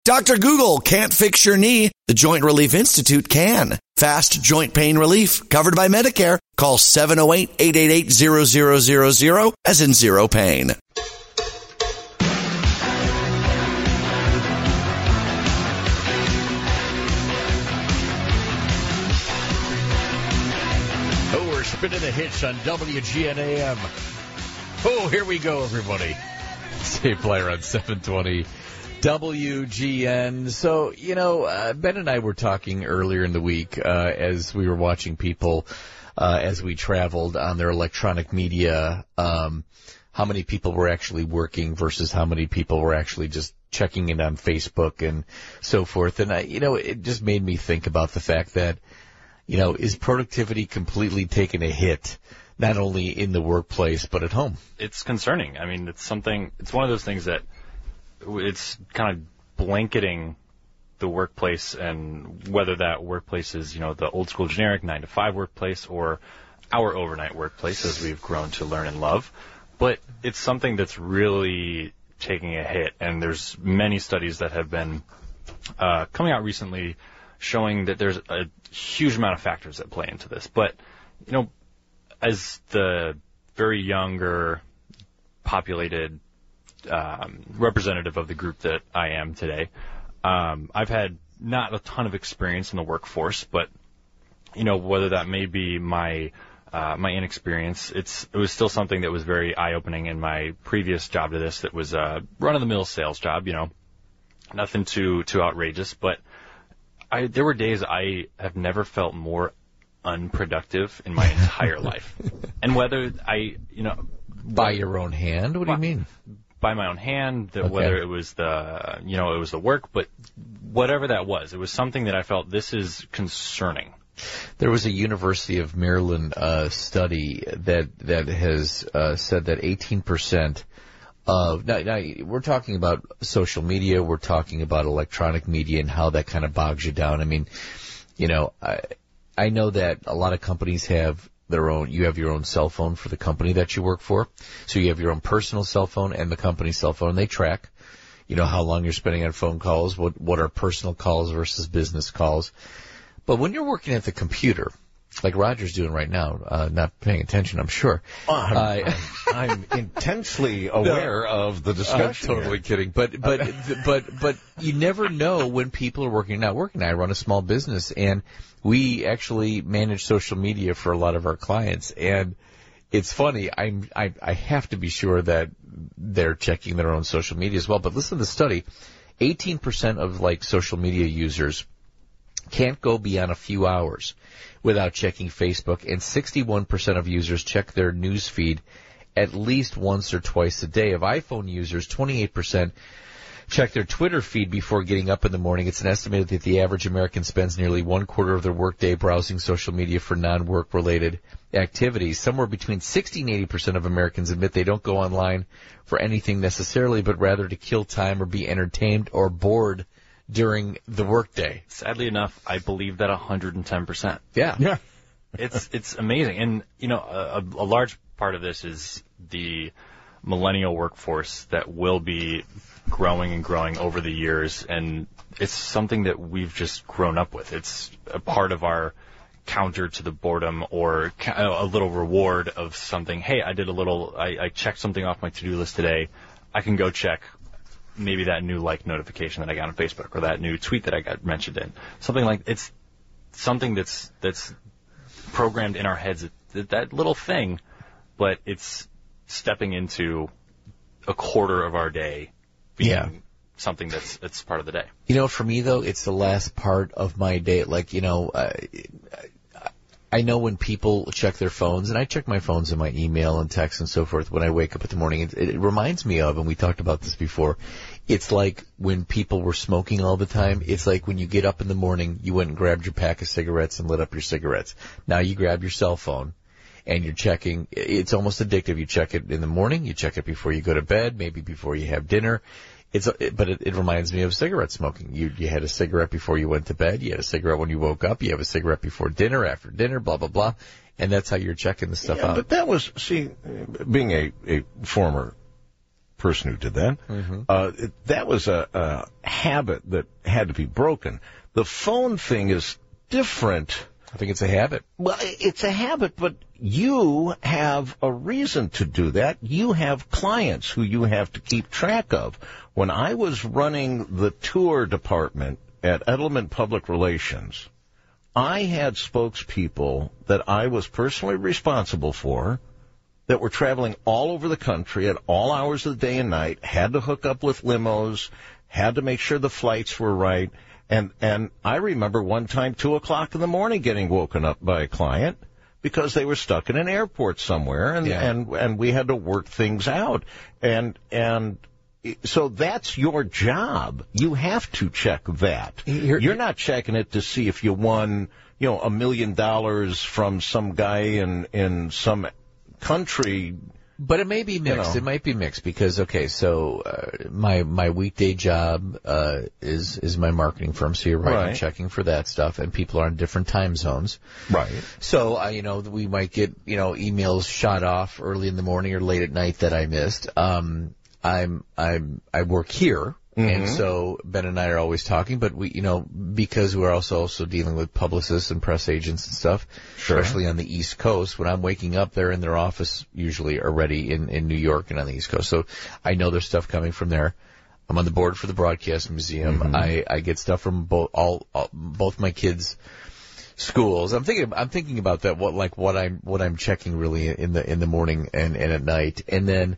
Dr. Google can't fix your knee. The Joint Relief Institute can. Fast joint pain relief, covered by Medicare. Call 708-888-0000, as in zero pain. Oh, we're spinning the hits on WGNAM. Oh, here we go, everybody. Save Blair on 720 WGN. So, Ben and I were talking earlier in the week as we were watching people as we traveled on their electronic media, how many people were actually working versus how many people were actually just checking in on Facebook and so forth. And, it just made me think about the fact that, is productivity completely taking a hit, not only in the workplace but at home? It's concerning. I mean, it's one of those things that it's kind of blanketing the workplace, and whether that workplace is, the old school generic 9-to-5 workplace or our overnight workplace, as we've grown to learn and love. But it's something that's really taking a hit, and there's many studies that have been coming out recently showing that there's a huge amount of factors that play into this. But, as the very younger populated representative of the group that I am today, I've had not a ton of experience in the workforce, but whether that may be my inexperience, it was still something that was very eye-opening in my previous job to this. That was a run-of-the-mill sales job, nothing too outrageous, but there were days I have never felt more unproductive in my entire life. And whether by your own hand, what do you mean? By my own hand, Okay. Whether it was it was the work, but whatever that was, it was something that I felt, this is concerning. There was a University of Maryland study that has said that 18% of now we're talking about social media, we're talking about electronic media and how that kind of bogs you down. I mean, I know that a lot of companies have you have your own cell phone for the company that you work for. So you have your own personal cell phone and the company cell phone. They track, how long you're spending on phone calls, what are personal calls versus business calls. But when you're working at the computer, like Roger's doing right now, not paying attention, I'm sure. I'm intensely aware of the discussion. I'm totally kidding. But you never know when people are working and not working. I run a small business, and we actually manage social media for a lot of our clients. And it's funny, I have to be sure that they're checking their own social media as well. But listen to the study. 18% of social media users can't go beyond a few hours without checking Facebook, and 61% of users check their news feed at least once or twice a day. Of iPhone users, 28% check their Twitter feed before getting up in the morning. It's an estimated that the average American spends nearly 1/4 of their workday browsing social media for non-work related activities. Somewhere between 60 and 80% of Americans admit they don't go online for anything necessarily, but rather to kill time or be entertained or bored during the workday. Sadly enough, I believe that 110%. Yeah. It's amazing. And, a large part of this is the millennial workforce that will be growing and growing over the years. And it's something that we've just grown up with. It's a part of our counter to the boredom, or a little reward of something. Hey, I checked something off my to-do list today. I can go check maybe that new notification that I got on Facebook, or that new tweet that I got mentioned in. It's something that's programmed in our heads, that little thing, but it's stepping into a quarter of our day being something that's part of the day. For me though, it's the last part of my day. I know when people check their phones, and I check my phones and my email and text and so forth when I wake up in the morning. It reminds me of, and we talked about this before, it's like when people were smoking all the time. It's like when you get up in the morning, you went and grabbed your pack of cigarettes and lit up your cigarettes. Now you grab your cell phone and you're checking. It's almost addictive. You check it in the morning, you check it before you go to bed, maybe before you have dinner. But it reminds me of cigarette smoking. You had a cigarette before you went to bed. You had a cigarette when you woke up. You have a cigarette before dinner, after dinner, blah, blah, blah. And that's how you're checking the stuff out. But that was, being a former person who did that. That was a habit that had to be broken. The phone thing is different. I think it's a habit. Well, it's a habit, but you have a reason to do that. You have clients who you have to keep track of. When I was running the tour department at Edelman Public Relations, I had spokespeople that I was personally responsible for that were traveling all over the country at all hours of the day and night, had to hook up with limos, had to make sure the flights were right. And I remember one time, 2 o'clock in the morning, getting woken up by a client because they were stuck in an airport somewhere, and we had to work things out. And so that's your job. You have to check that. You're not checking it to see if you won, $1 million from some guy in some country. But it may be mixed. It might be mixed because, my weekday job is my marketing firm, so you're right. I'm checking for that stuff, and people are in different time zones. Right. So, we might get, emails shot off early in the morning or late at night that I missed. I work here. And so Ben and I are always talking, but we, because we're also dealing with publicists and press agents and stuff, especially on the East Coast. When I'm waking up, they're in their office usually already in New York and on the East Coast. So I know there's stuff coming from there. I'm on the board for the Broadcast Museum. I get stuff from both my kids' schools. I'm thinking about that. What I'm checking really in the morning and at night, and then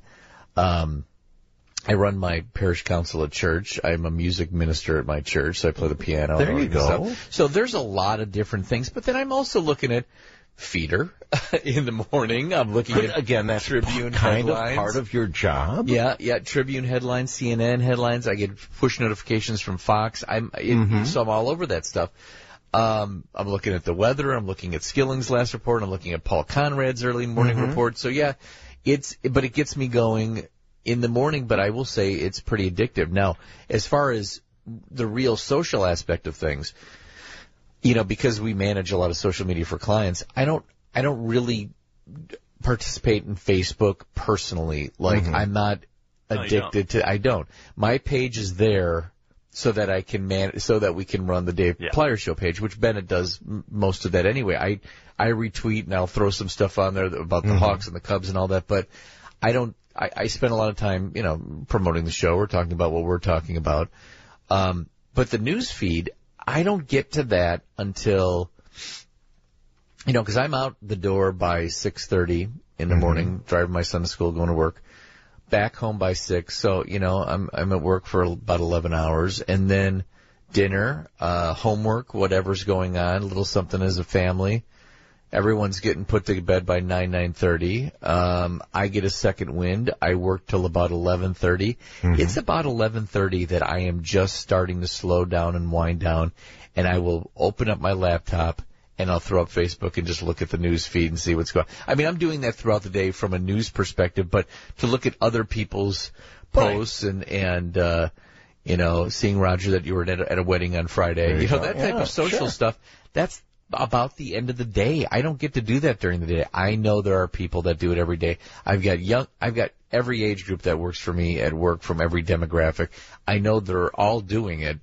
I run my parish council at church. I'm a music minister at my church, so I play the piano. There you go. Stuff. So there's a lot of different things, but then I'm also looking at Feeder in the morning. I'm looking at, again, that's Tribune kind headlines. of part of your job. Yeah, Tribune headlines, CNN headlines. I get push notifications from Fox. So I'm all over that stuff. I'm looking at the weather. I'm looking at Skilling's last report. I'm looking at Paul Conrad's early morning report. So yeah, but it gets me going in the morning, but I will say it's pretty addictive. Now, as far as the real social aspect of things, because we manage a lot of social media for clients, I don't really participate in Facebook personally. Like, I'm not addicted to, I don't. My page is there so that I can so that we can run the Dave Plyer Show page, which Bennett does most of that anyway. I retweet and I'll throw some stuff on there about the Hawks and the Cubs and all that, but I spend a lot of time, promoting the show or talking about what we're talking about. But the news feed, I don't get to that until, because I'm out the door by 6:30 in the morning, driving my son to school, going to work, back home by 6. So, I'm at work for about 11 hours, and then dinner, homework, whatever's going on, a little something as a family. Everyone's getting put to bed by 9:30. I get a second wind. I work till about 11:30. It's about 11:30 that I am just starting to slow down and wind down, and I will open up my laptop and I'll throw up Facebook and just look at the news feed and see what's going on. I mean, I'm doing that throughout the day from a news perspective, but to look at other people's posts and seeing, Roger, that you were at a wedding on Friday, that type of social stuff, that's about the end of the day. I don't get to do that during the day. I know there are people that do it every day. I've got every age group that works for me at work from every demographic. I know they're all doing it.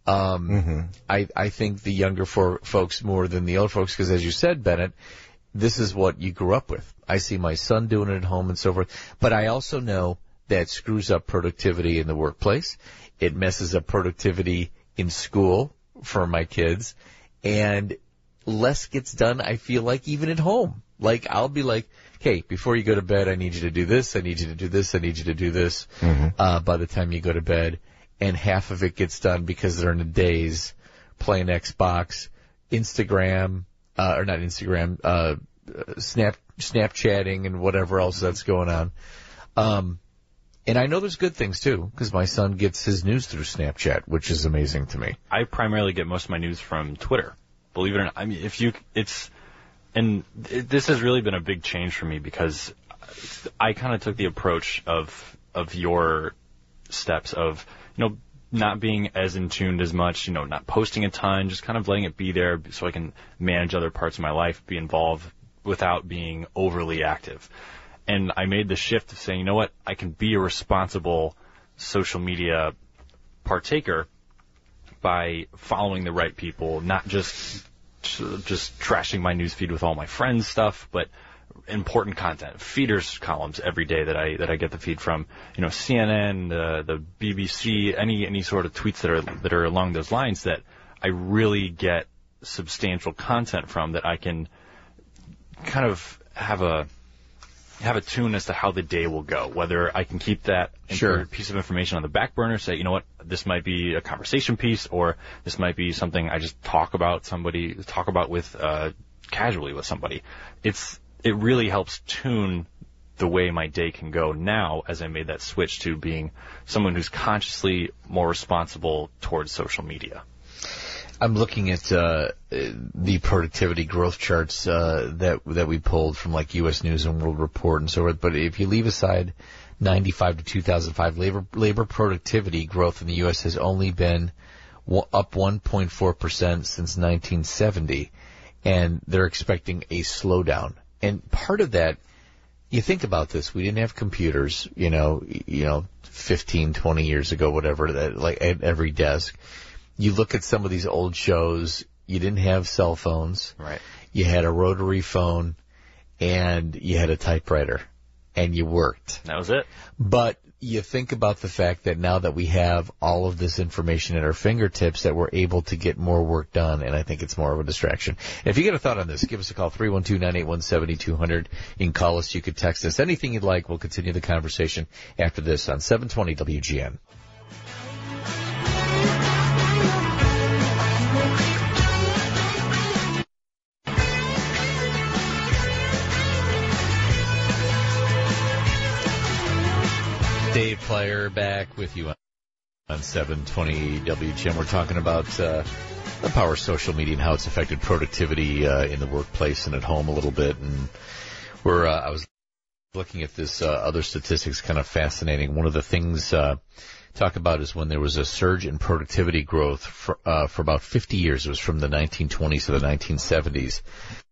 I think the younger folks more than the old folks, because as you said, Bennett, this is what you grew up with. I see my son doing it at home and so forth. But I also know that screws up productivity in the workplace. It messes up productivity in school for my kids. And less gets done, I feel like, even at home. Like, I'll be like, hey, before you go to bed, I need you to do this, I need you to do this, I need you to do this, by the time you go to bed. And half of it gets done because they're in a daze playing Xbox, Instagram, or not Instagram, Snapchatting and whatever else that's going on. And I know there's good things, too, because my son gets his news through Snapchat, which is amazing to me. I primarily get most of my news from Twitter. Believe it or not. I mean, this has really been a big change for me because I kind of took the approach of your steps of, not being as in tuned as much, not posting a ton, just kind of letting it be there so I can manage other parts of my life, be involved without being overly active. And I made the shift of saying, you know what, I can be a responsible social media partaker by following the right people, not just trashing my newsfeed with all my friends' stuff, but important content, feeders columns every day that I get the feed from, CNN, the BBC, any sort of tweets that are along those lines that I really get substantial content from, that I can kind of have a tune as to how the day will go, whether I can keep that piece of information on the back burner, say, you know what, this might be a conversation piece, or this might be something I just talk about with casually with somebody. It really helps tune the way my day can go now, as I made that switch to being someone who's consciously more responsible towards social media. I'm looking at the productivity growth charts that we pulled from like U.S. News and World Report and so forth. But if you leave aside 95 to 2005, labor productivity growth in the U.S. has only been up 1.4% since 1970, and they're expecting a slowdown. And part of that, you think about this, we didn't have computers, 15, 20 years ago, whatever, that like at every desk. You look at some of these old shows, you didn't have cell phones. Right. You had a rotary phone and you had a typewriter and you worked. That was it. But you think about the fact that now that we have all of this information at our fingertips, that we're able to get more work done, and I think it's more of a distraction. If you get a thought on this, give us a call, 312-981-7200. You can call us, you could text us, anything you'd like. We'll continue the conversation after this on 720 WGN. Dave Plyer back with you on 720 WGN. We're talking about the power of social media and how it's affected productivity in the workplace and at home a little bit. And I was looking at this other statistics, kind of fascinating. One of the things talk about is when there was a surge in productivity growth for about 50 years. It was from the 1920s to the 1970s.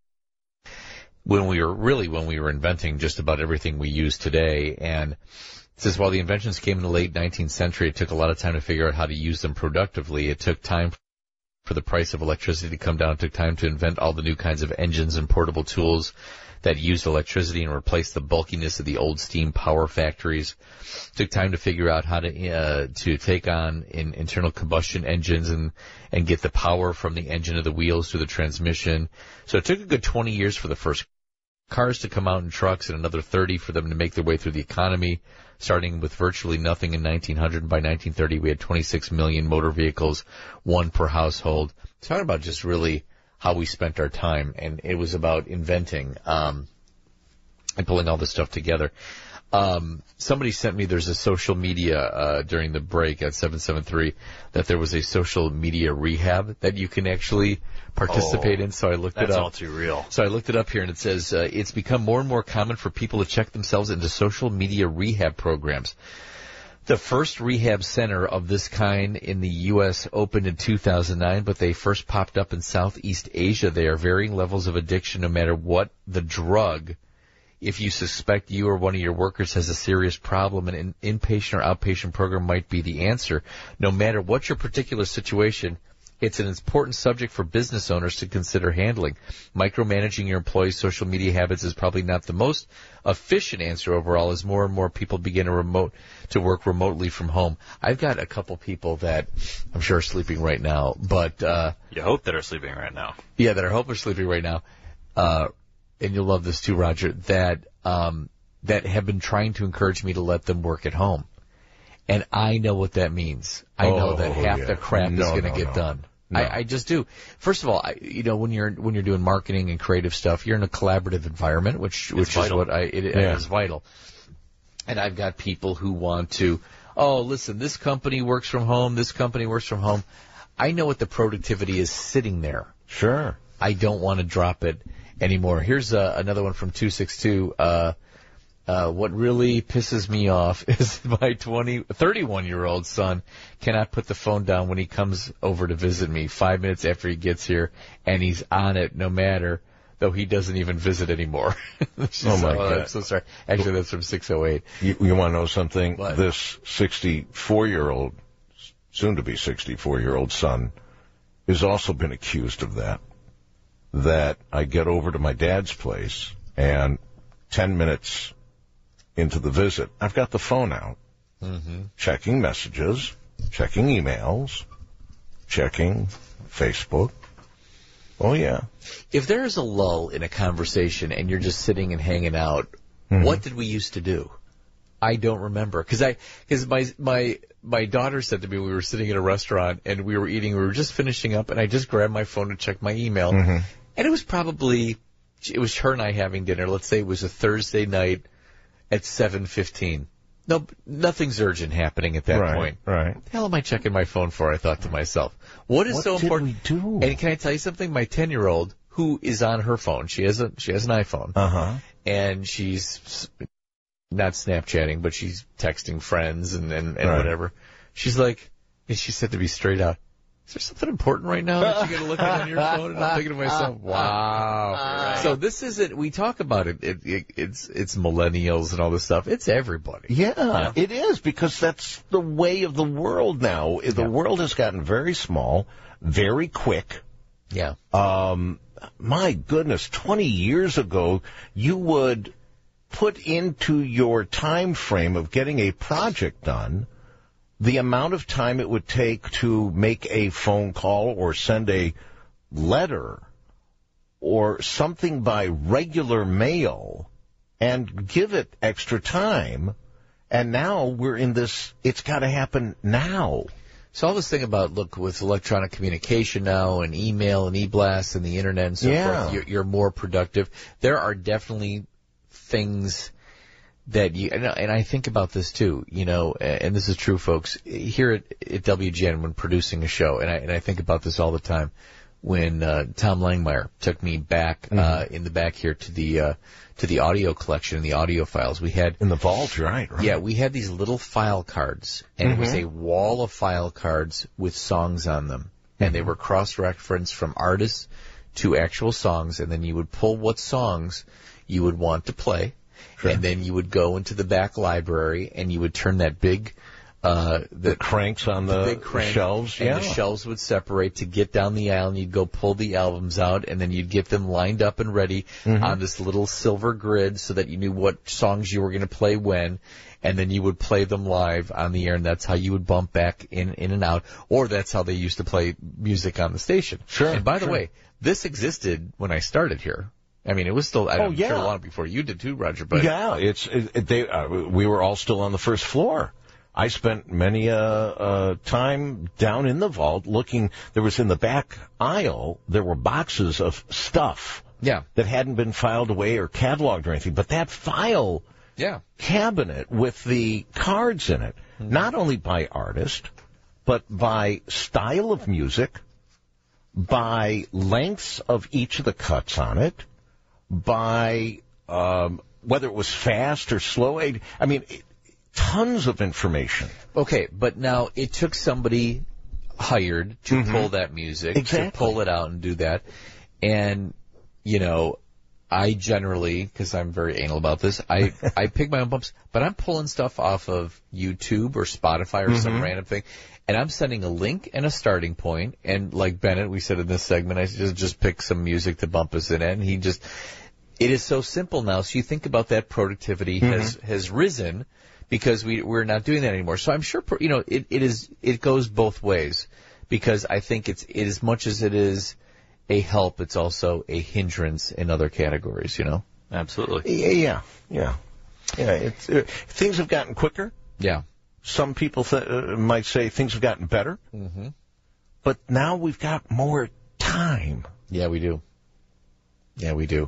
When we were inventing just about everything we use today. And it says, while the inventions came in the late 19th century, it took a lot of time to figure out how to use them productively. It took time for the price of electricity to come down. It took time to invent all the new kinds of engines and portable tools that used electricity and replaced the bulkiness of the old steam power factories. It took time to figure out how to take on internal combustion engines and get the power from the engine of the wheels to the transmission. So it took a good 20 years for the first cars to come out in trucks and another 30 for them to make their way through the economy, starting with virtually nothing in 1900. And by 1930, we had 26 million motor vehicles, one per household. Talking about just really how we spent our time, and it was about inventing and pulling all this stuff together. Somebody sent me, there's a social media during the break at 773 that there was a social media rehab that you can actually participate in. So I looked it up. That's all too real. So I looked it up here, and it says it's become more and more common for people to check themselves into social media rehab programs. The first rehab center of this kind in the U.S. opened in 2009, but they first popped up in Southeast Asia. They are varying levels of addiction no matter what the drug. If you suspect you or one of your workers has a serious problem, an inpatient or outpatient program might be the answer. No matter what your particular situation, it's an important subject for business owners to consider handling. Micromanaging your employees' social media habits is probably not the most efficient answer overall, as more and more people begin to work remotely from home. I've got a couple people that I'm sure are sleeping right now, but you hope that are sleeping right now. Yeah, that I hope are sleeping right now. And you'll love this too, Roger, that have been trying to encourage me to let them work at home. And I know what that means. I know that half the crap is going to get done. No. I just do. First of all, when you're doing marketing and creative stuff, you're in a collaborative environment, which is what it is vital. And I've got people who want to, listen, this company works from home, this company works from home. I know what the productivity is sitting there. Sure. I don't want to drop it anymore. Here's another one from 262. What really pisses me off is my 31-year-old son cannot put the phone down when he comes over to visit me 5 minutes after he gets here, and he's on it no matter though he doesn't even visit anymore. Oh, my God. I'm so sorry. Actually, that's from 608. You want to know something? What? This 64-year-old, soon-to-be 64-year-old son has also been accused of that. That I get over to my dad's place, and 10 minutes into the visit, I've got the phone out, checking messages, checking emails, checking Facebook. Oh, yeah. If there is a lull in a conversation and you're just sitting and hanging out, what did we used to do? I don't remember. Because my daughter said to me, we were sitting in a restaurant and we were eating, we were just finishing up, and I just grabbed my phone to check my email. And it was her and I having dinner. Let's say it was a Thursday night at 7:15. No, nothing's urgent happening at that point. Right. What the hell am I checking my phone for? I thought to myself. What is so important? What did we do? And can I tell you something? My 10-year-old, who is on her phone, she has an iPhone, and she's not Snapchatting, but she's texting friends and whatever. She's like, and she said to me straight out, "Is there something important right now that you're going to look at on your phone?" And I'm thinking to myself, wow. Right. So this isn't, we talk about it, it's millennials and all this stuff. It's everybody. Yeah, it is, because that's the way of the world now. The world has gotten very small, very quick. Yeah. My goodness, 20 years ago, you would put into your time frame of getting a project done the amount of time it would take to make a phone call or send a letter or something by regular mail and give it extra time. And now we're in this, it's got to happen now. So all this thing about, look, with electronic communication now and email and e-blasts and the internet and so forth, you're more productive. There are definitely things that you, and I think about this too, and this is true, folks, here at WGN when producing a show, and I think about this all the time, when Tom Langmeyer took me back in the back here to the audio collection and the audio files. We had in the vault, right? Yeah, we had these little file cards, and it was a wall of file cards with songs on them, and they were cross-referenced from artists to actual songs, and then you would pull what songs you would want to play. Sure. And then you would go into the back library and you would turn that big, the cranks on the big crank, shelves, and the shelves would separate to get down the aisle, and you'd go pull the albums out, and then you'd get them lined up and ready on this little silver grid so that you knew what songs you were going to play when, and then you would play them live on the air, and that's how you would bump back in and out, or that's how they used to play music on the station. Sure. And by the way, this existed when I started here. I mean, it was still, I'm sure long before you did too, Roger, but. Yeah, we were all still on the first floor. I spent many time down in the vault looking. There was in the back aisle, there were boxes of stuff. Yeah. That hadn't been filed away or cataloged or anything. But that file cabinet with the cards in it, not only by artist, but by style of music, by lengths of each of the cuts on it, by whether it was fast or slow. I mean, tons of information. Okay, but now it took somebody hired to pull that music, to pull it out and do that. And, I generally, because I'm very anal about this, I pick my own bumps, but I'm pulling stuff off of YouTube or Spotify or some random thing, and I'm sending a link and a starting point, and like Bennett, we said in this segment, I just pick some music to bump us in, and it is so simple now, so you think about that productivity has risen because we're not doing that anymore. So I'm sure, it goes both ways, because I think it's as much as it is a help, it's also a hindrance in other categories, Absolutely. Yeah. Things have gotten quicker. Yeah. Some people might say things have gotten better. But now we've got more time. Yeah, we do.